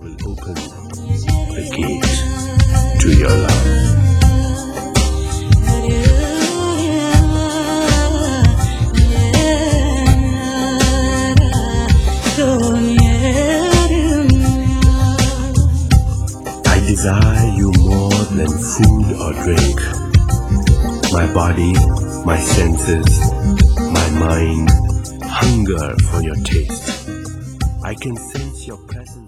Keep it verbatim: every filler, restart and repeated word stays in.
will open the gate to your love. I desire you more than food or drink. My body, my senses, my mind hunger for your taste. I can sense your presence.